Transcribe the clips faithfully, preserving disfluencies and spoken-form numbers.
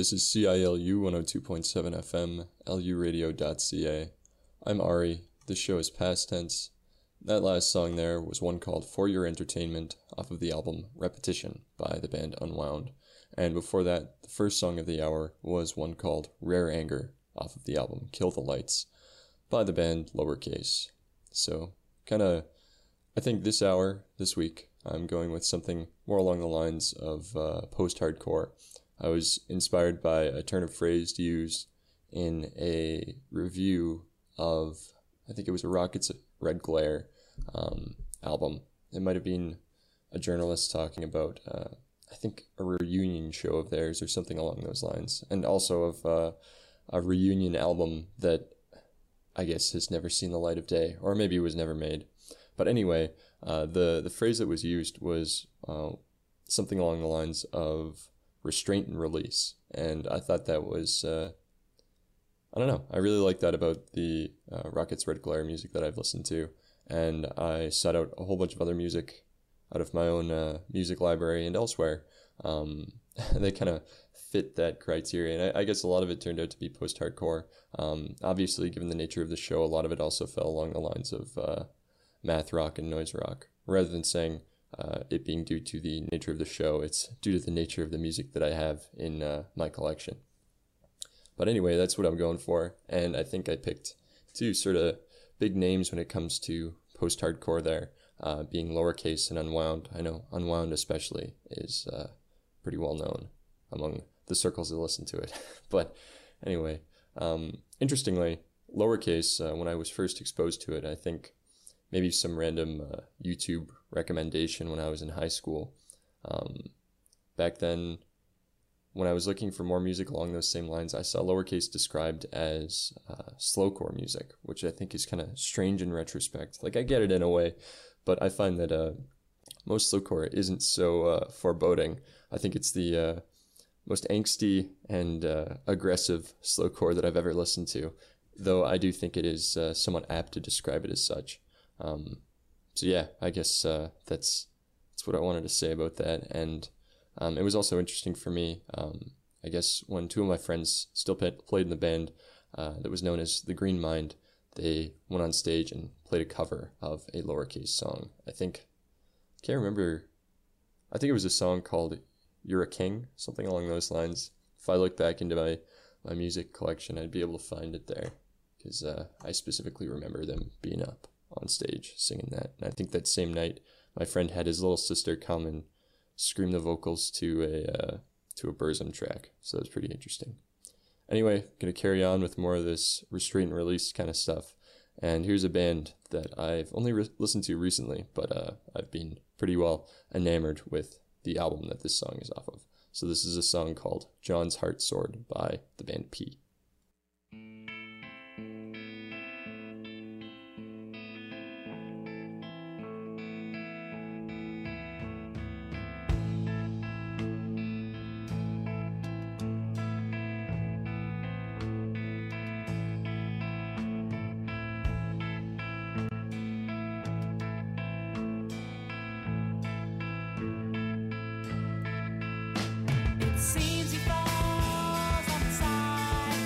This is C I L U one oh two point seven F M, L U radio dot C A. I'm Ari. This show is past tense. That last song there was one called For Your Entertainment off of the album Repetition by the band Unwound. And before that, the first song of the hour was one called Rare Anger off of the album Kill the Lights by the band Lowercase. So, kind of, I think this hour, this week, I'm going with something more along the lines of uh, post-hardcore. I was inspired by a turn of phrase used in a review of, I think it was a Rockets Red Glare um, album. It might have been a journalist talking about, uh, I think, a reunion show of theirs or something along those lines. And also of uh, a reunion album that I guess has never seen the light of day, or maybe it was never made. But anyway, uh, the, the phrase that was used was uh, something along the lines of restraint and release. And I thought that was, uh, I don't know, I really like that about the uh, Rockets Red Glare music that I've listened to. And I sought out a whole bunch of other music out of my own uh, music library and elsewhere. Um, they kind of fit that criteria. And I, I guess a lot of it turned out to be post-hardcore. Um, obviously, given the nature of the show, a lot of it also fell along the lines of uh, math rock and noise rock. Rather than saying uh, it being due to the nature of the show, it's due to the nature of the music that I have in uh, my collection. But anyway, that's what I'm going for. And I think I picked two sort of big names when it comes to post-hardcore there, uh, being Lowercase and Unwound. I know Unwound especially is uh, pretty well known among the circles that listen to it. But anyway, um, interestingly, Lowercase, uh, when I was first exposed to it, I think maybe some random uh, YouTube recommendation when I was in high school. Um, back then, when I was looking for more music along those same lines, I saw Lowercase described as uh, slowcore music, which I think is kind of strange in retrospect. Like, I get it in a way, but I find that uh, most slowcore isn't so uh, foreboding. I think it's the uh, most angsty and uh, aggressive slowcore that I've ever listened to, though I do think it is uh, somewhat apt to describe it as such. Um, so yeah, I guess uh, that's that's what I wanted to say about that. And um, it was also interesting for me, um, I guess, when two of my friends still pay- played in the band uh, that was known as The Green Mind, they went on stage and played a cover of a Lowercase song. I think, I can't remember, I think it was a song called You're a King, something along those lines. If I look back into my, my music collection, I'd be able to find it there, because uh, I specifically remember them being up on stage singing that. And I think that same night my friend had his little sister come and scream the vocals to a uh, to a Burzum track, so it was pretty interesting. Anyway, gonna carry on with more of this restraint and release kind of stuff, and here's a band that I've only re- listened to recently, but uh, I've been pretty well enamored with the album that this song is off of. So this is a song called John's Heart Sword by the band P. Seems he falls on the side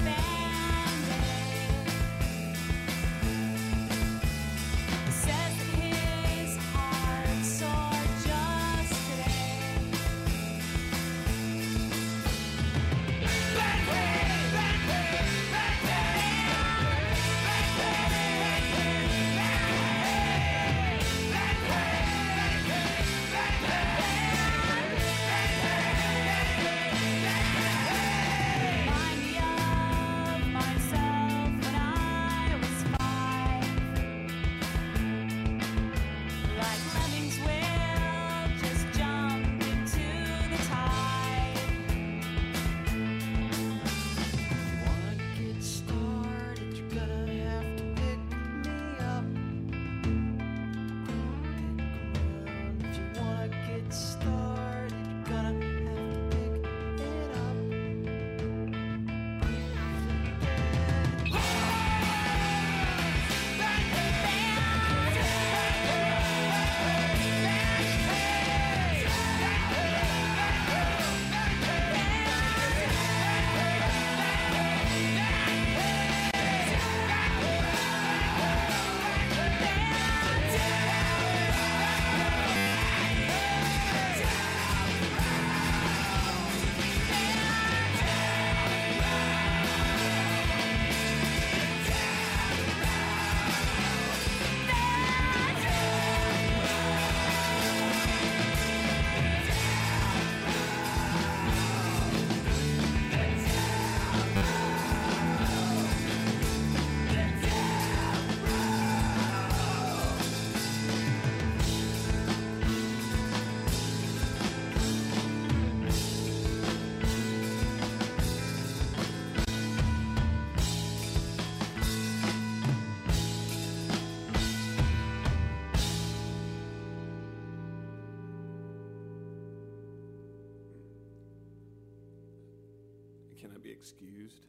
Can I be excused?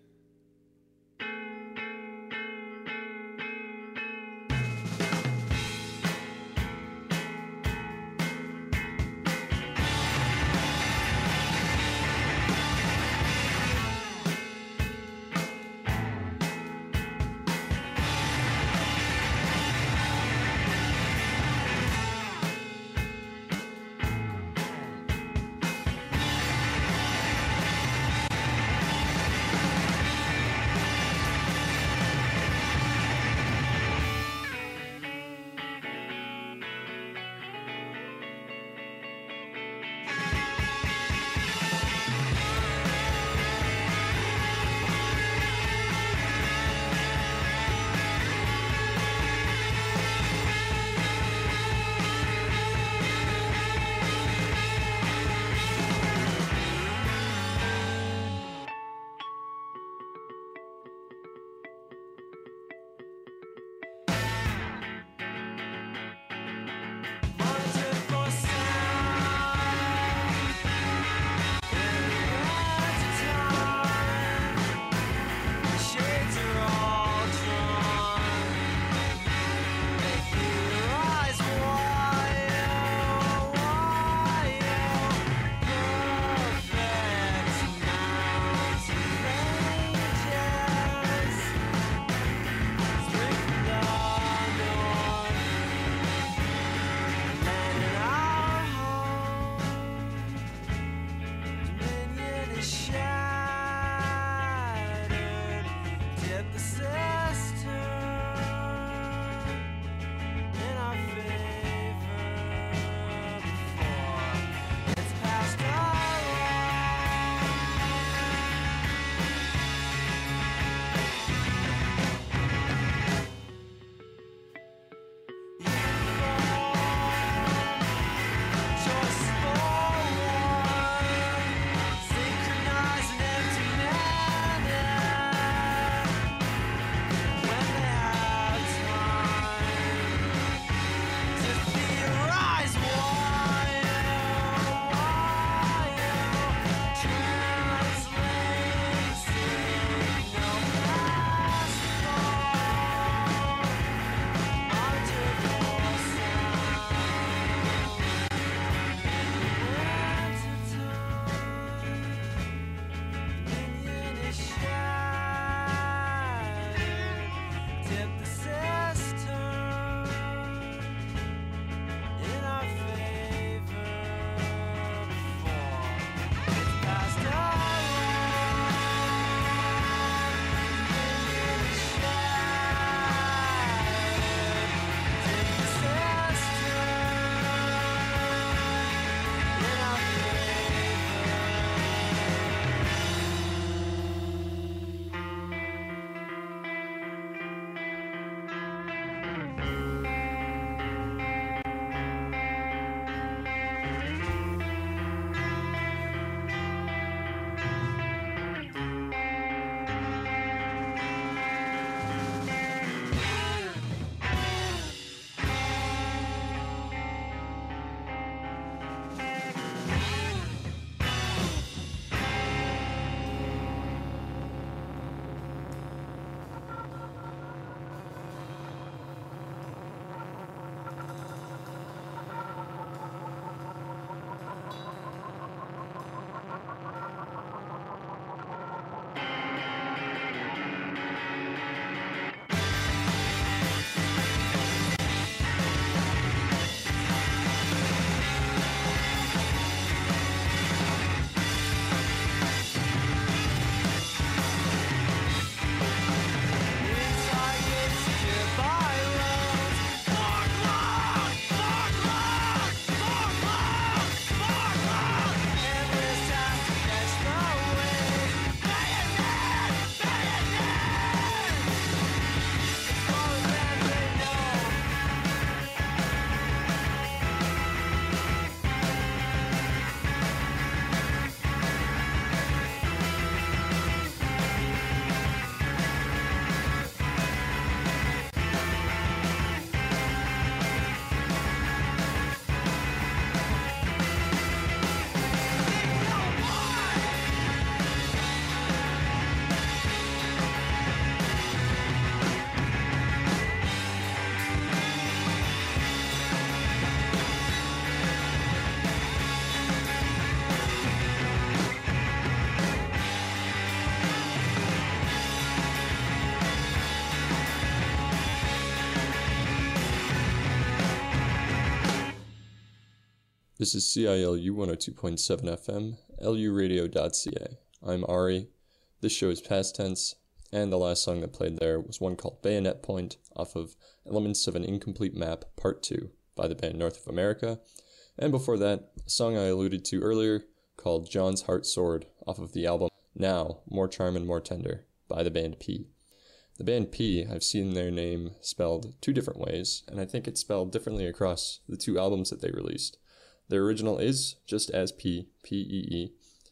This is C I L U one oh two point seven F M, L U radio dot C A. I'm Ari. This show is past tense, and the last song that played there was one called Bayonet Point off of Elements of an Incomplete Map Part two by the band North of America. And before that, a song I alluded to earlier called John's Heart Sword off of the album Now, More Charm and More Tender by the band P. The band P, I've seen their name spelled two different ways, and I think it's spelled differently across the two albums that they released. Their original is just as P, P E E,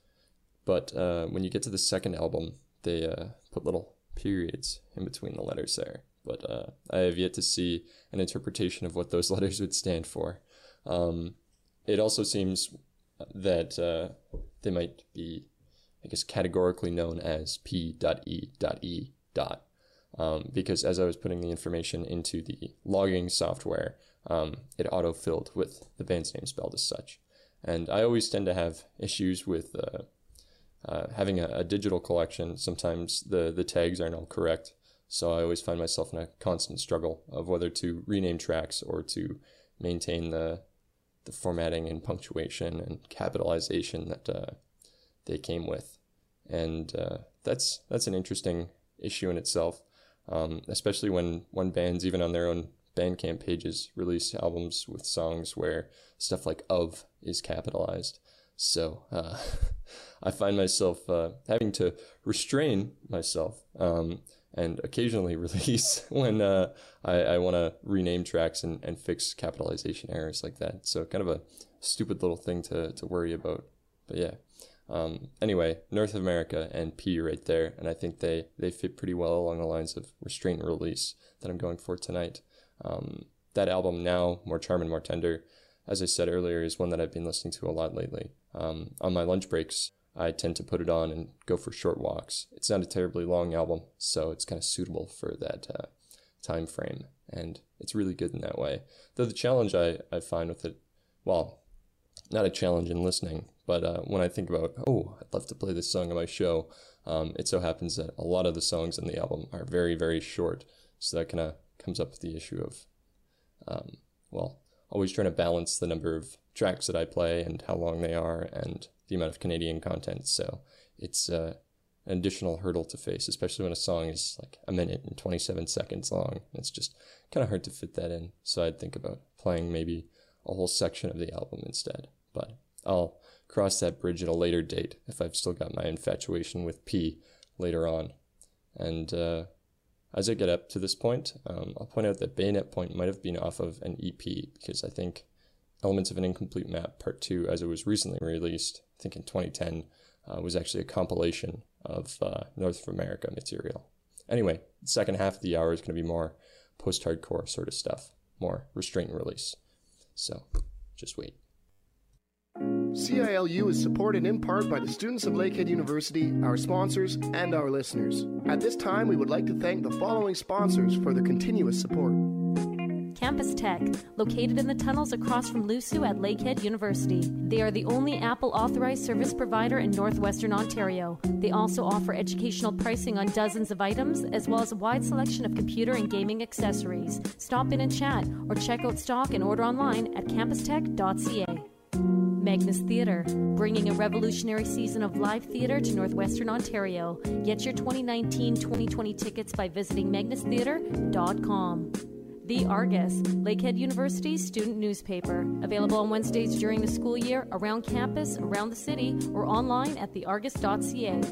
but uh, when you get to the second album, they uh, put little periods in between the letters there. But uh, I have yet to see an interpretation of what those letters would stand for. Um, it also seems that uh, they might be, I guess, categorically known as P E E. Um, because as I was putting the information into the logging software, um, it auto-filled with the band's name spelled as such. And I always tend to have issues with uh, uh, having a, a digital collection. Sometimes the, the tags aren't all correct, so I always find myself in a constant struggle of whether to rename tracks or to maintain the the formatting and punctuation and capitalization that uh, they came with. And uh, that's that's an interesting issue in itself. Um, especially when, when bands, even on their own Bandcamp pages, release albums with songs where stuff like of is capitalized. So uh, I find myself uh, having to restrain myself um, and occasionally release when uh, I, I want to rename tracks and, and fix capitalization errors like that. So kind of a stupid little thing to, to worry about. But yeah. Um, anyway, North America and P right there, and I think they, they fit pretty well along the lines of restraint and release that I'm going for tonight. Um, that album Now, More Charm and More Tender, as I said earlier, is one that I've been listening to a lot lately. Um, on my lunch breaks, I tend to put it on and go for short walks. It's not a terribly long album, so it's kind of suitable for that uh, time frame, and it's really good in that way. Though the challenge I, I find with it, well, not a challenge in listening, but uh, when I think about, oh, I'd love to play this song on my show, um, it so happens that a lot of the songs in the album are very, very short. So that kind of comes up with the issue of, um, well, always trying to balance the number of tracks that I play and how long they are and the amount of Canadian content. So it's uh, an additional hurdle to face, especially when a song is like a minute and twenty-seven seconds long. It's just kind of hard to fit that in. So I'd think about playing maybe a whole section of the album instead. But I'll cross that bridge at a later date if I've still got my infatuation with P later on. And uh, as I get up to this point, um, I'll point out that Bayonet Point might have been off of an E P, because I think Elements of an Incomplete Map Part two, as it was recently released, I think in twenty ten, uh, was actually a compilation of uh, North of America material. Anyway, the second half of the hour is going to be more post-hardcore sort of stuff, more restraint and release. So, just wait. C I L U is supported in part by the students of Lakehead University, our sponsors, and our listeners. At this time, we would like to thank the following sponsors for their continuous support. Campus Tech, located in the tunnels across from L U S U at Lakehead University. They are the only Apple-authorized service provider in northwestern Ontario. They also offer educational pricing on dozens of items, as well as a wide selection of computer and gaming accessories. Stop in and chat, or check out stock and order online at campus tech dot c a. Magnus Theatre, bringing a revolutionary season of live theatre to northwestern Ontario. Get your twenty nineteen twenty twenty tickets by visiting magnus theatre dot com. The Argus, Lakehead University's student newspaper. Available on Wednesdays during the school year, around campus, around the city, or online at the argus dot c a.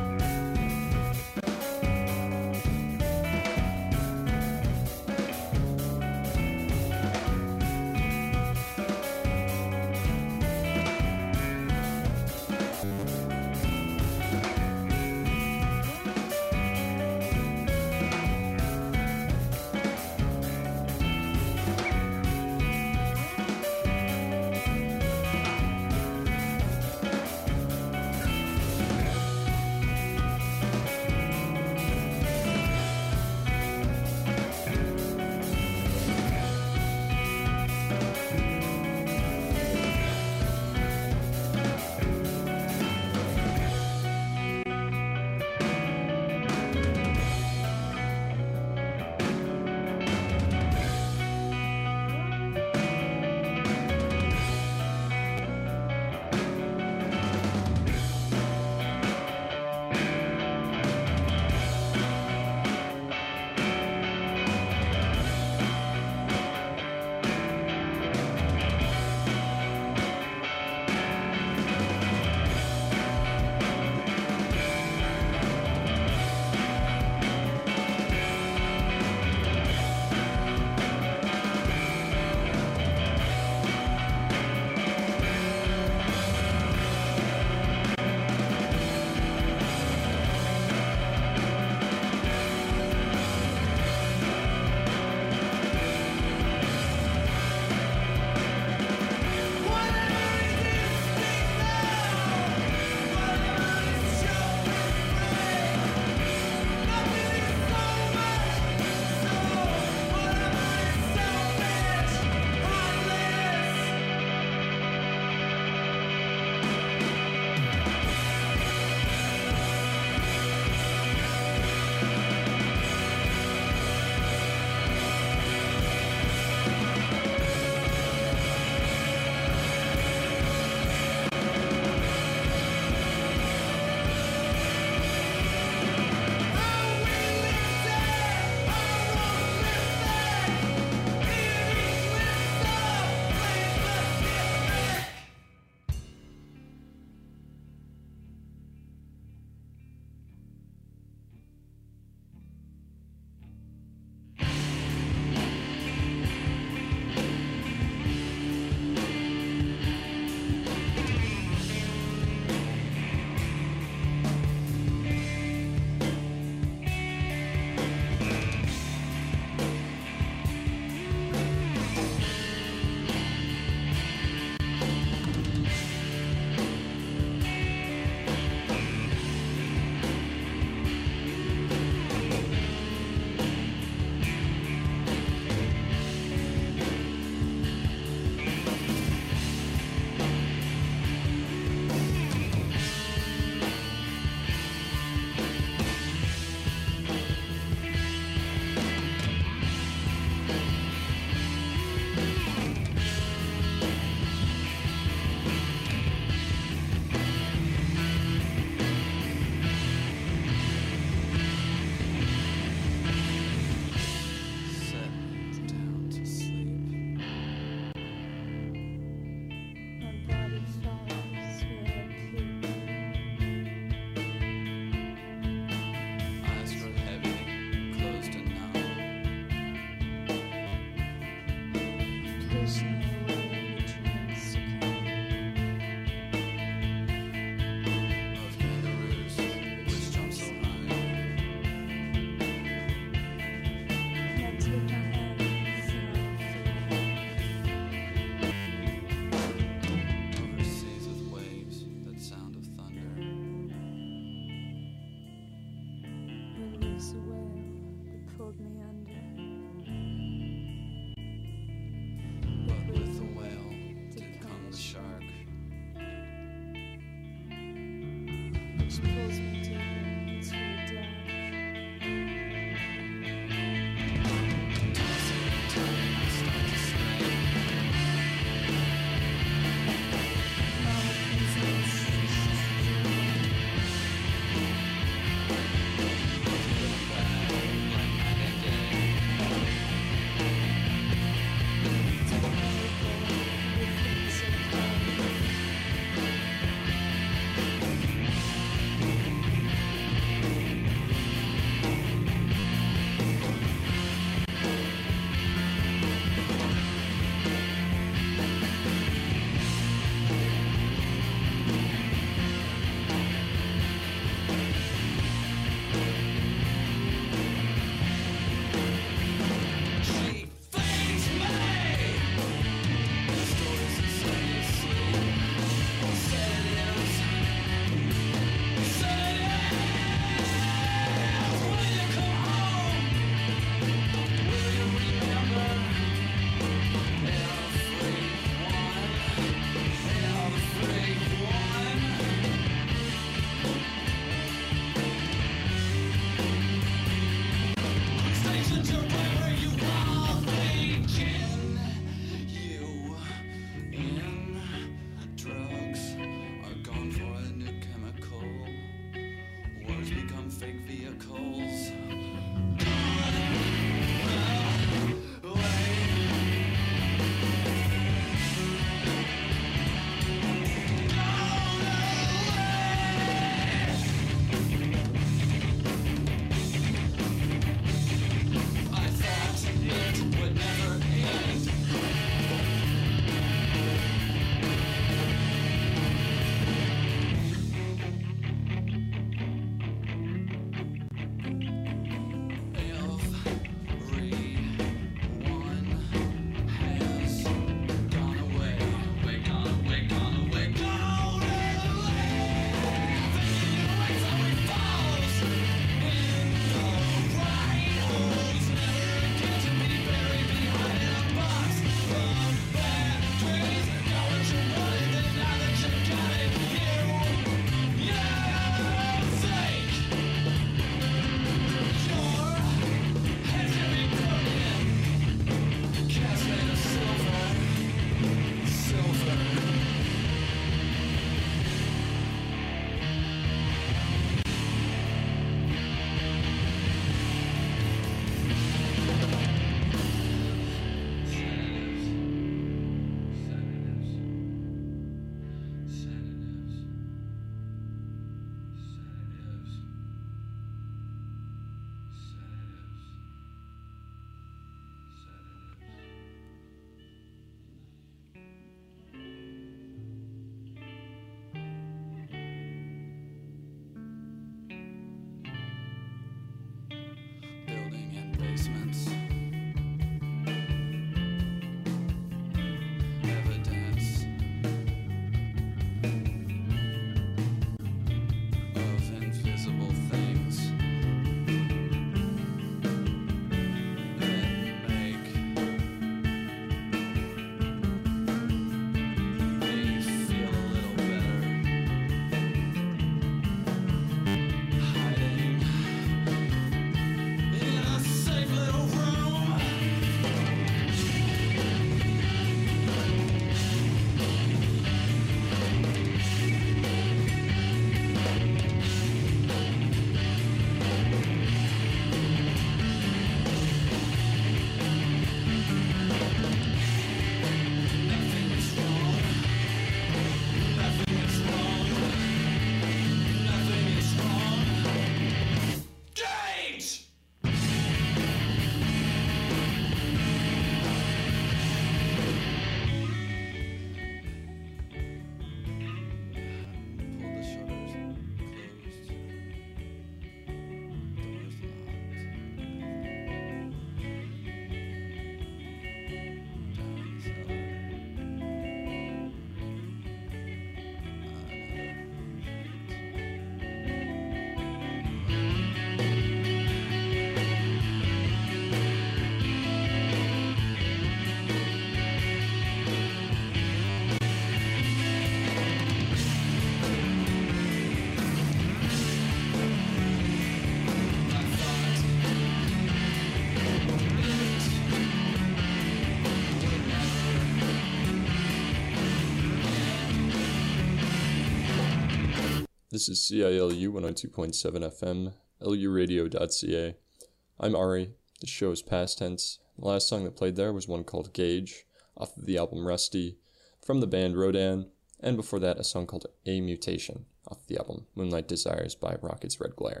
This is C I L U one oh two point seven F M, L U radio dot C A. I'm Ari. The show is past tense. The last song that played there was one called Gauge, off of the album Rusty, from the band Rodan, and before that a song called A Mutation, off the album Moonlight Desires by Rockets Red Glare.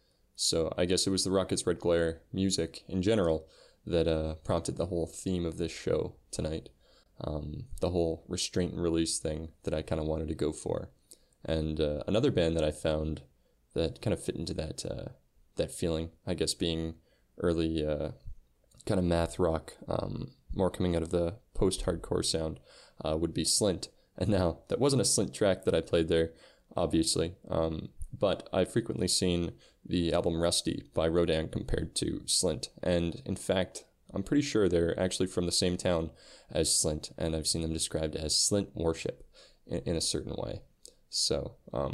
So I guess it was the Rockets Red Glare music in general that uh, prompted the whole theme of this show tonight. Um, the whole restraint and release thing that I kind of wanted to go for. And uh, another band that I found that kind of fit into that uh, that feeling, I guess being early uh, kind of math rock, um, more coming out of the post-hardcore sound, uh, would be Slint. And now, that wasn't a Slint track that I played there, obviously, um, but I've frequently seen the album Rusty by Rodan compared to Slint. And in fact, I'm pretty sure they're actually from the same town as Slint, and I've seen them described as Slint worship in, in a certain way. So, um,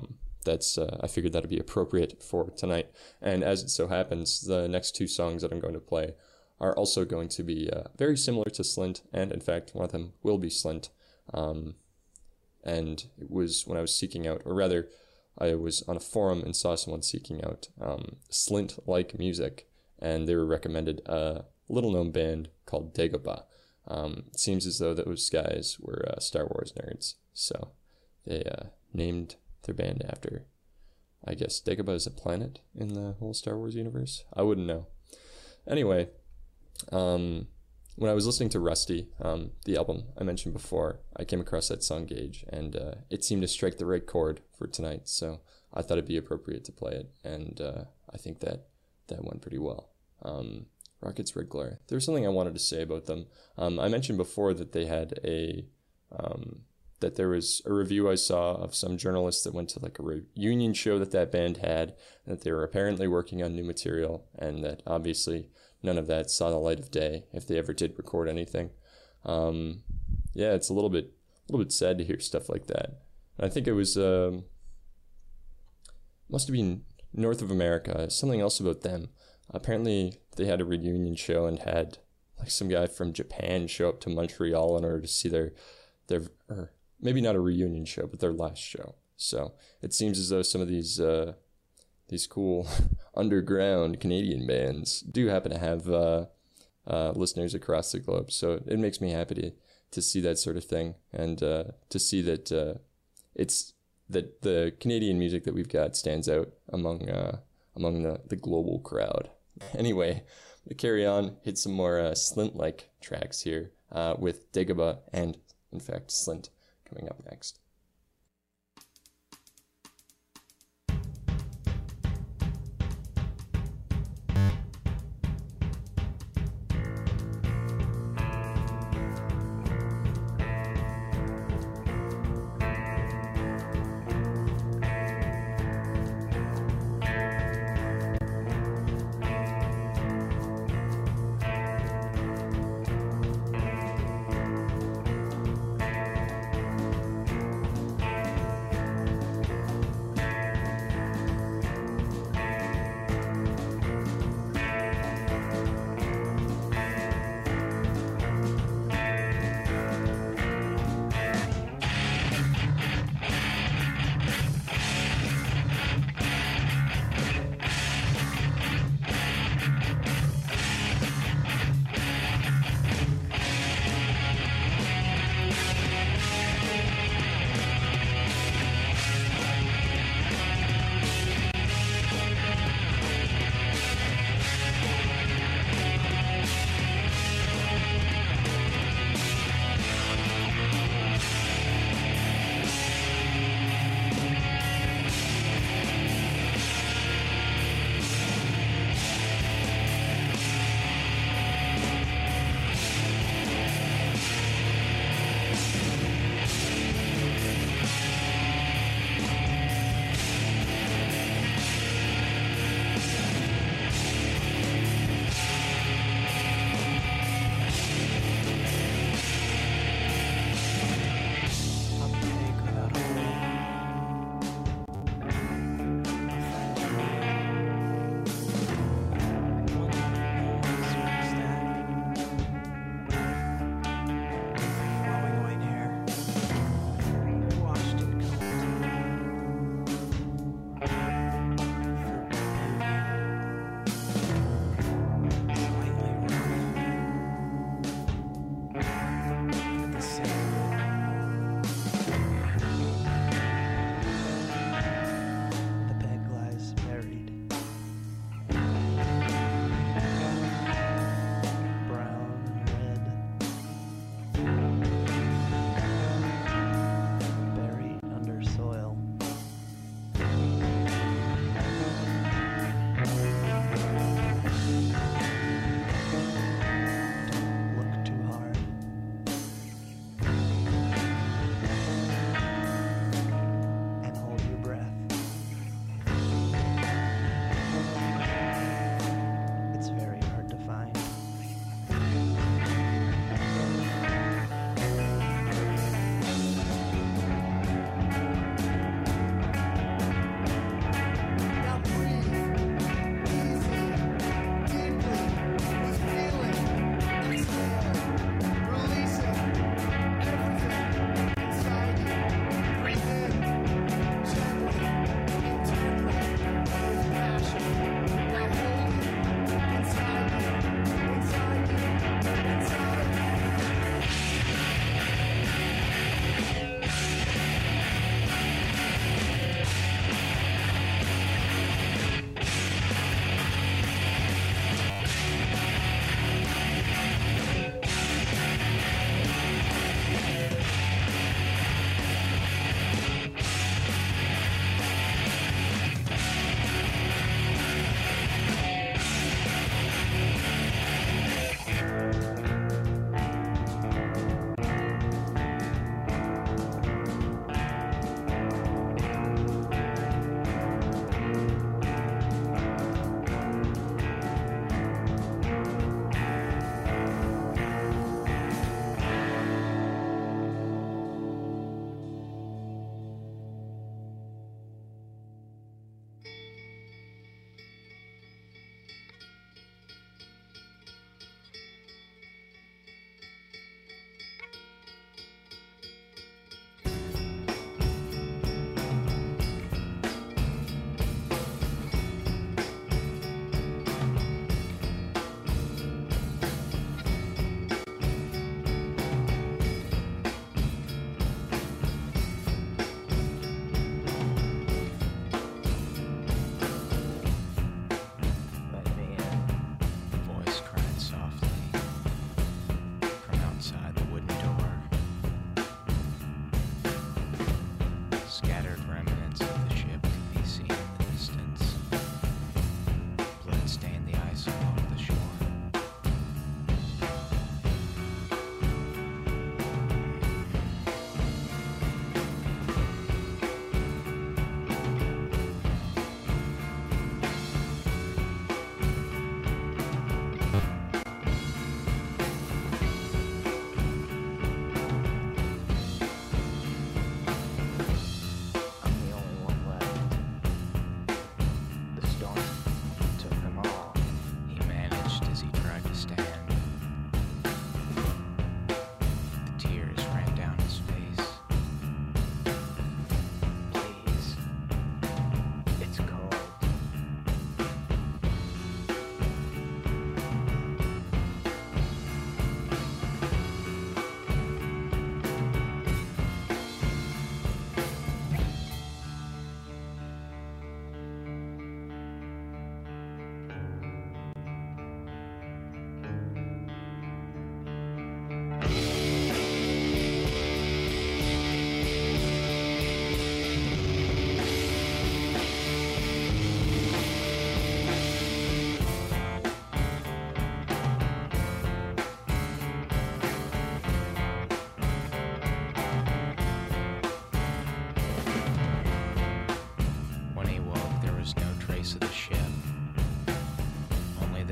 that's uh, I figured that'd be appropriate for tonight. And as it so happens, the next two songs that I'm going to play are also going to be uh, very similar to Slint, and in fact, one of them will be Slint. Um, and it was when I was seeking out, or rather, I was on a forum and saw someone seeking out um, Slint-like music, and they were recommended a little-known band called Dagobah. Um, it seems as though those guys were uh, Star Wars nerds, so they uh, named their band after, I guess, Dagobah is a planet in the whole Star Wars universe? I wouldn't know. Anyway, um, when I was listening to Rusty, um, the album I mentioned before, I came across that song Gauge, and uh, it seemed to strike the right chord for tonight, so I thought it'd be appropriate to play it, and uh, I think that that went pretty well. Um, Rockets Red Glare. There was something I wanted to say about them. Um, I mentioned before that they had a, um, that there was a review I saw of some journalists that went to like a reunion show that that band had, and that they were apparently working on new material, and that obviously none of that saw the light of day if they ever did record anything. Um, yeah, it's a little bit, a little bit sad to hear stuff like that. And I think it was, um, must have been North of America. Something else about them. Apparently, they had a reunion show and had like some guy from Japan show up to Montreal in order to see their, their, or maybe not a reunion show, but their last show. So it seems as though some of these, uh, these cool underground Canadian bands do happen to have uh, uh, listeners across the globe. So it makes me happy to, to see that sort of thing, and uh, to see that uh, it's that the Canadian music that we've got stands out among uh, among the, the global crowd. Anyway, to carry on, hit some more uh, Slint-like tracks here uh, with Dagobah and, in fact, Slint coming up next.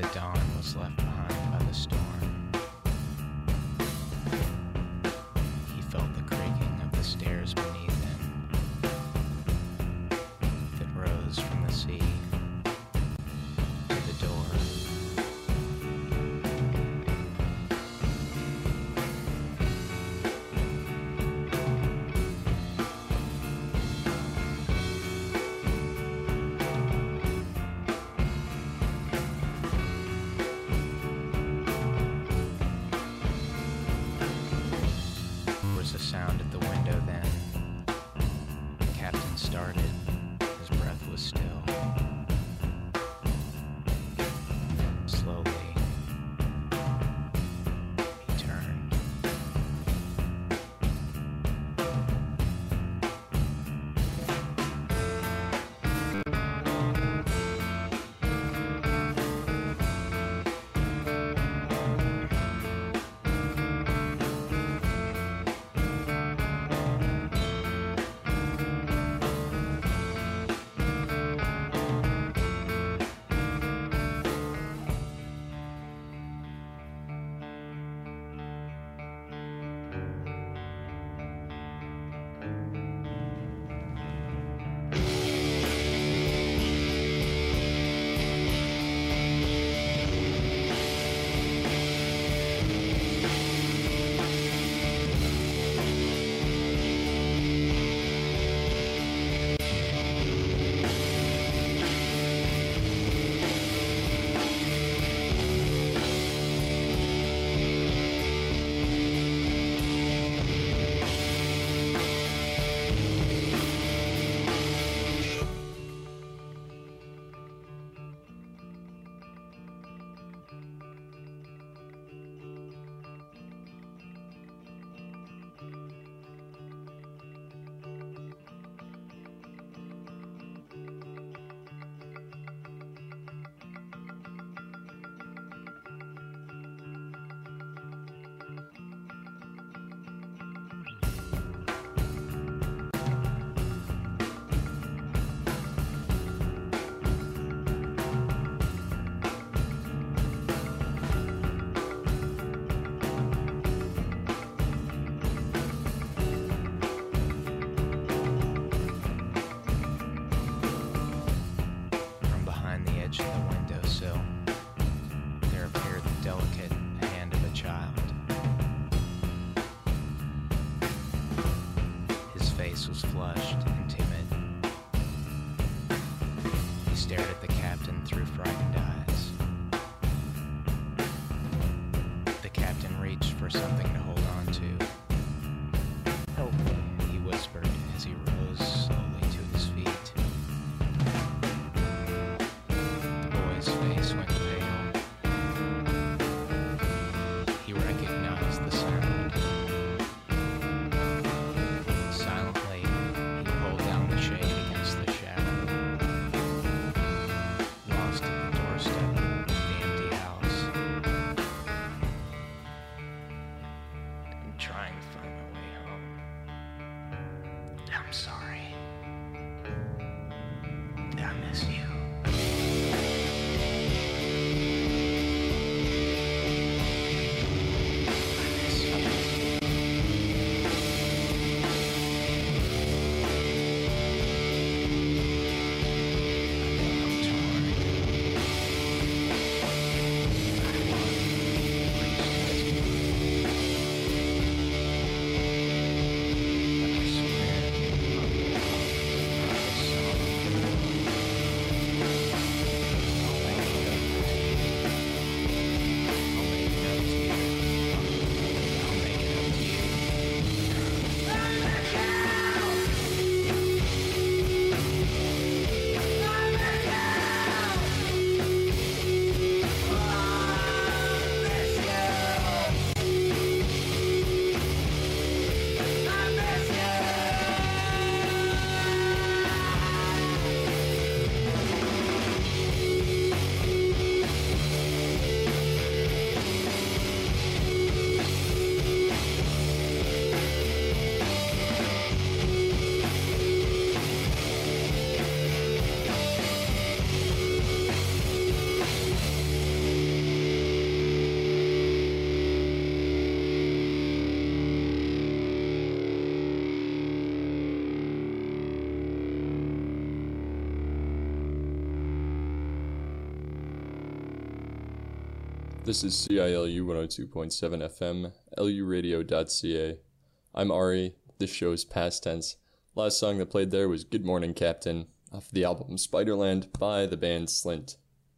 the dawn was left behind by the storm. He felt the creaking of the stairs beneath him that rose from the sea to the door. A sound at the window then. The captain started. His breath was still. Slowly, he turned. Was flushed and timid. He stared at the captain through frightened eyes. The captain reached for something to hold on to. "Help me," he whispered as he rose slowly to his feet. The boy's face went pale. This is C I L U one oh two point seven F M, L U radio dot C A. I'm Ari. This show is past tense. Last song that played there was Good Morning Captain, off the album Spiderland by the band Slint.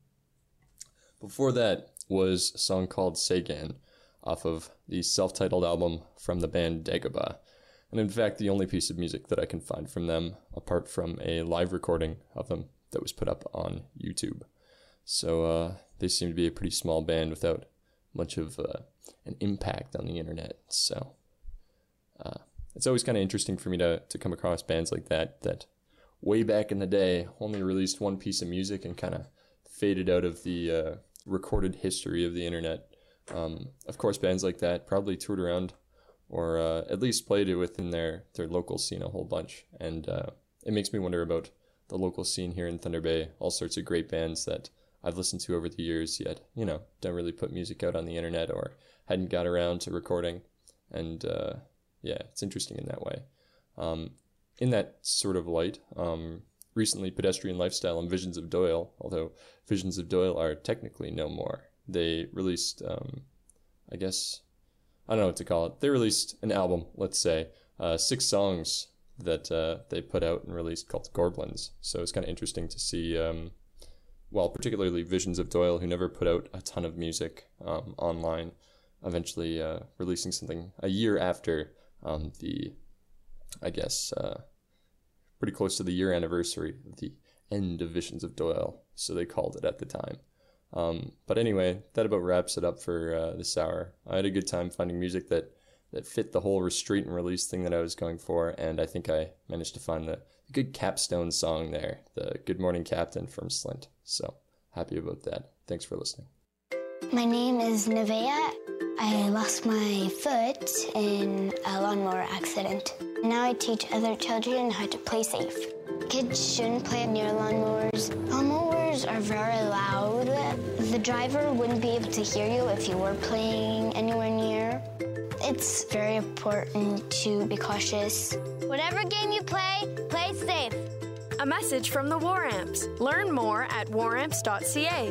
Before that was a song called Sagan, off of the self-titled album from the band Dagobah. And in fact, the only piece of music that I can find from them, apart from a live recording of them that was put up on YouTube. So uh, they seem to be a pretty small band without much of uh, an impact on the internet. So uh, it's always kind of interesting for me to, to come across bands like that, that way back in the day only released one piece of music and kind of faded out of the uh, recorded history of the internet. Um, of course, bands like that probably toured around or uh, at least played it within their, their local scene a whole bunch. And uh, it makes me wonder about the local scene here in Thunder Bay. All sorts of great bands that I've listened to over the years, yet, you know, don't really put music out on the internet or hadn't got around to recording. And, uh, yeah, it's interesting in that way. Um, in that sort of light, um, recently Pedestrian Lifestyle and Visions of Doyle, although Visions of Doyle are technically no more, they released, um, I guess, I don't know what to call it. They released an album, let's say, uh, six songs that uh, they put out and released called Gorblins. So it's kind of interesting to see... Um, well, particularly Visions of Doyle, who never put out a ton of music um, online, eventually uh, releasing something a year after um, the, I guess, uh, pretty close to the year anniversary of the end of Visions of Doyle, so they called it at the time. Um, but anyway, that about wraps it up for uh, this hour. I had a good time finding music that, that fit the whole restraint and release thing that I was going for, and I think I managed to find the good capstone song there, the Good Morning Captain from Slint. So, happy about that. Thanks for listening. My name is Nevaeh. I lost my foot in a lawnmower accident. Now I teach other children how to play safe. Kids shouldn't play near lawnmowers. Lawnmowers are very loud. The driver wouldn't be able to hear you if you were playing anywhere near. It's very important to be cautious. Whatever game you play, play safe. A message from the War Amps. Learn more at war amps dot c a.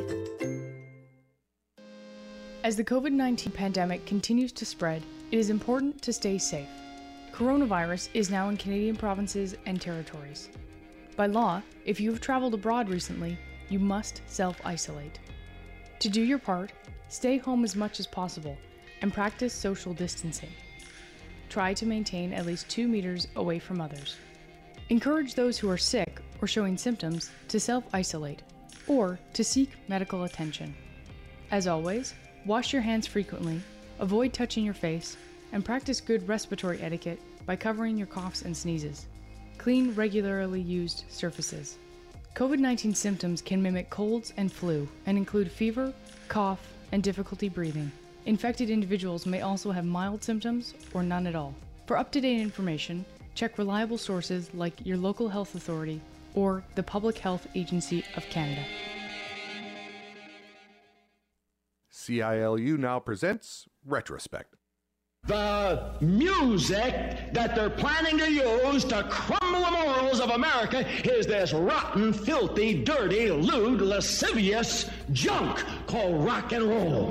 As the covid nineteen pandemic continues to spread, it is important to stay safe. Coronavirus is now in Canadian provinces and territories. By law, if you have traveled abroad recently, you must self-isolate. To do your part, stay home as much as possible and practice social distancing. Try to maintain at least two meters away from others. Encourage those who are sick or showing symptoms to self-isolate or to seek medical attention. As always, wash your hands frequently, avoid touching your face, and practice good respiratory etiquette by covering your coughs and sneezes. Clean regularly used surfaces. covid nineteen symptoms can mimic colds and flu and include fever, cough, and difficulty breathing. Infected individuals may also have mild symptoms or none at all. For up-to-date information, check reliable sources like your local health authority or the Public Health Agency of Canada. C I L U now presents Retrospect. The music that they're planning to use to crumble the morals of America is this rotten, filthy, dirty, lewd, lascivious junk called rock and roll.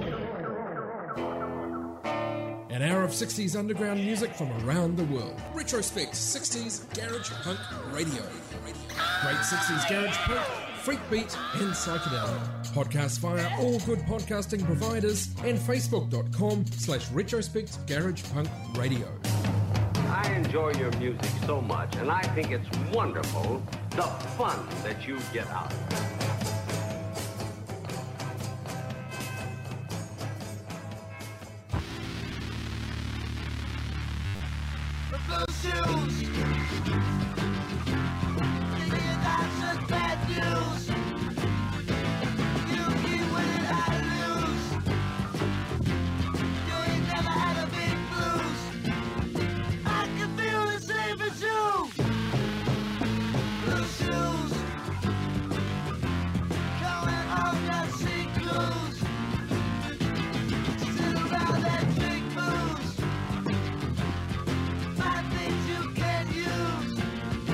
An hour of sixties underground music from around the world. Retrospect sixties Garage Punk Radio. Great sixties garage punk, freak beat, and psychedelic. Podcasts via all good podcasting providers and facebook.com slash retrospect garage punk radio. I enjoy your music so much, and I think it's wonderful the fun that you get out of it. The blue shoes. That's the bad news. You keep winning, I lose. You ain't never had a big blues. I can feel the same as you. Blue shoes. Going off that sea cruise. Sit around that drink booze. Find things you can't use.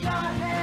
your head.